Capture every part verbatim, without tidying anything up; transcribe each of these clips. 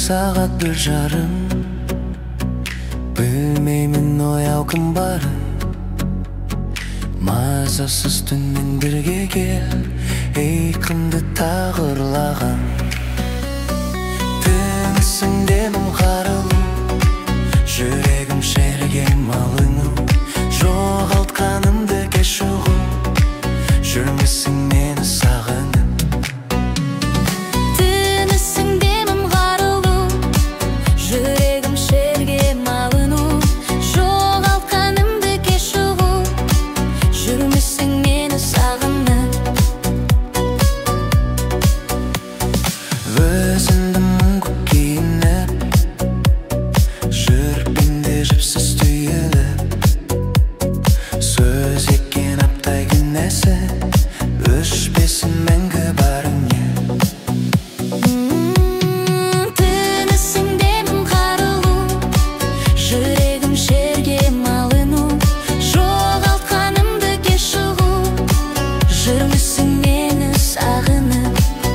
сағат бір жарым, білмеймін ояу кім барын. Мазасыз түнмен бірге кел, ұйқымды тағы ұрлаған. Тынысыңдемін қарылу, жүрегім шерге малыну. Жоғалтқанымды кеш ұғу, жүрмесің мені сағынып. Өзімді мұңға киініп, жүргенде жіпсіз түйіліп, сөз еккен аптай күнәсі, өшпесін мәңгі барыңе. Тынысыңдемін қарылу, жүрегім жерге малыну. Жоғалтқанымды кеш ұғу, жүрмісің мені сағынып.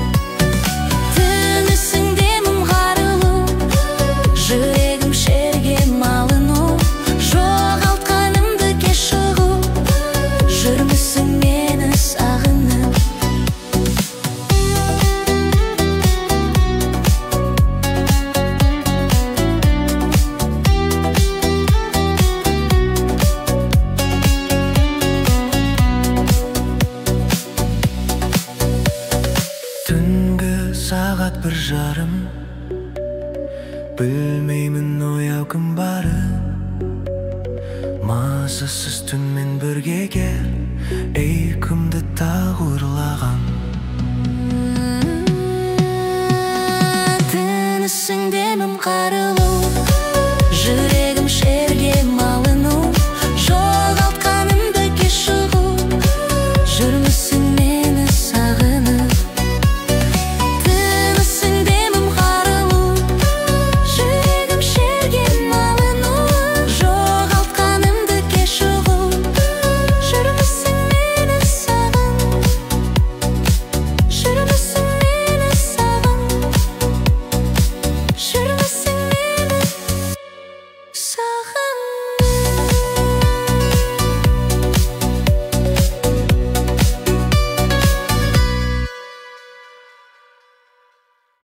Сағат бір жарым, білмеймін ояу кім барын. Мазасыз түнмен бірге кел, ұйқымды тағы ұрлаған. Тынысыңдемін қарылу, жүрегім шерге малыну. Жоғалтқанымды кеш ұғу, жүрмісің